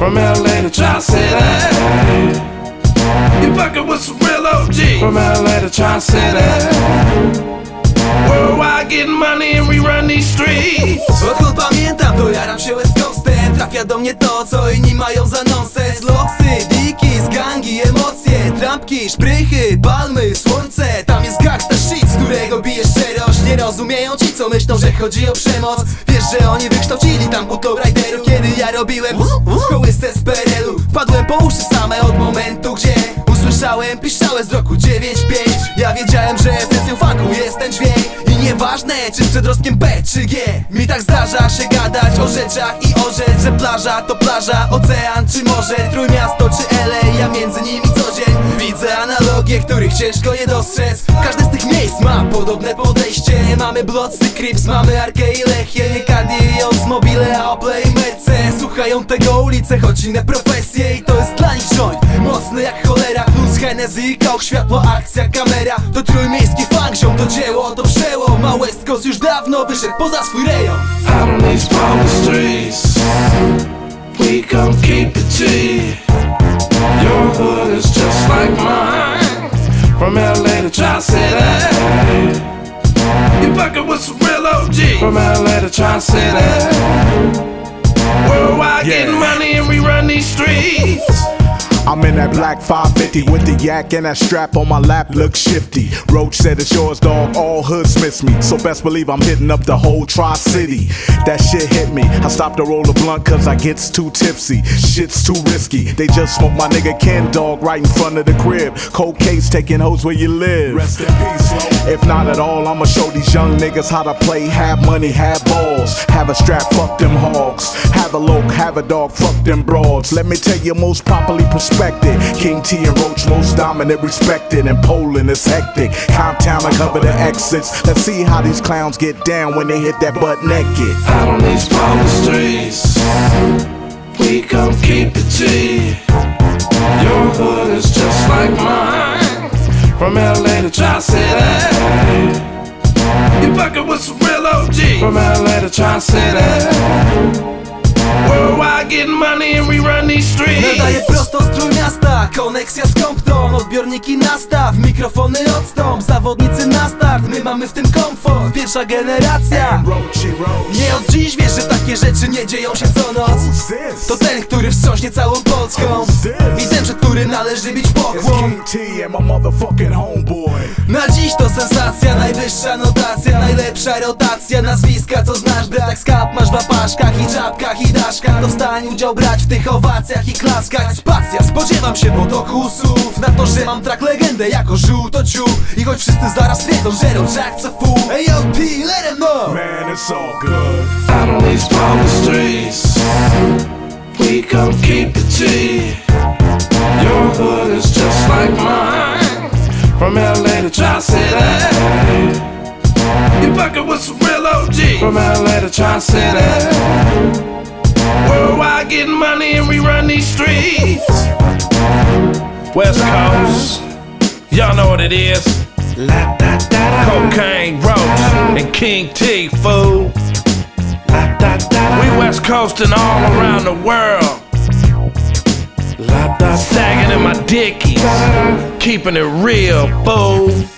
From LA to Tri-City. You fucking with some real OG. From LA to Tri-City. Worldwide getting money and we run these streets. Odkąd pamiętam, to jaram się West Coastem. Trafia do mnie to, co inni mają za nonsens. Loksy, diki, gangi, emocje, trampki, szprychy, palmy, słońce. Tam jest gangsta shit, z którego bije szczerość. Nie rozumieją ci, co myślą, że chodzi o przemoc. Wiesz, że oni wykształcili tam butlą riderów. Kiedy ja robiłem kołysce z PRL-u, wpadłem po uszy same od momentu, gdzie usłyszałem piszczałe z roku 9-5. Ja wiedziałem, że esencją funku jest ten dźwięk. I nieważne, czy z przedrostkiem B czy G. Mi tak zdarza się gadać o rzeczach i orzec, że plaża to plaża, ocean czy morze, Trójmiasto czy LA, ja między nimi co dzień widzę analogie, których ciężko je dostrzec. Każde z tych miejsc ma podobne podejście. Mamy Blocy, Crips, mamy Arkę i Lechię. Nie Cardios, Mobile, Aple i Merce. Słuchają tego ulice, choć inne profesje. I to jest dla nich joint mocny jak cholera. Plus Hennessy, kołk, światło, akcja, kamera. To trójmiejski funk, ziom, to dzieło, to przełom. A West Coast już dawno wyszedł poza swój rejon. Out on these power streets, we come keep it G. Your hood is just like mine. From LA to Tri-City. You fucking with some real OG. From LA to Tri-City. Worldwide getting money and we run these streets. I'm in that black 550 with the yak and that strap on my lap look shifty. Roach said it's yours, dog, all hoods miss me. So best believe I'm hitting up the whole Tri-City. That shit hit me, I stopped to roll a blunt cause I gets too tipsy. Shit's too risky, they just smoked my nigga Ken, dog, right in front of the crib. Cold case taking hoes where you live. Rest in peace, Lo. If not at all, I'ma show these young niggas how to play. Have money, have balls, have a strap, fuck them hogs. Have a loke, have a dog, fuck them broads. Let me tell you most properly respected. King T and Roach most dominant, respected. In Poland it's hectic. Comptown I cover the exits. Let's see how these clowns get down when they hit that butt naked. Out on these power streets, we come keep it G. Your hood is just like mine. From LA to Tri-City. You fucking with some real OG. From LA to Tri-City. Worldwide getting money and we run these streets. Nadaję prosto z Trójmiasta, koneksja z Compton. Odbiorniki nastaw, mikrofony odstąp. Zawodnicy na start, my mamy w tym komfort. Pierwsza generacja. Nie od dziś wiesz, że takie rzeczy nie dzieją się co noc. To ten, który wstrząśnie całą Polską. I ten, przed którym należy bić pokłon. Na dziś to sensacja, najwyższa notacja, najlepsza rotacja. Nazwiska co znasz, brak skap masz w apaszkach i czapkach i daszkach. To wstań udział brać w tych owacjach i klaskach. Spacja, spodziewam się potoku słów na to, że mam track legendę jako żółto ciuch. I choć wszyscy zaraz wiedzą, że Roczak co fu. Hey yo P, let them know. Man, it's all good. Out on these power streets, we come keep it G. Your hood is just like mine. From LA to Tri-City. You fucking with some real OG. From LA to Tri-City. Worldwide getting money and we run these streets. West Coast, y'all know what it is. Cocaine, Roach, and King T, fool. We West Coast and all around the world. Sagging in my dickies, keeping it real, fool.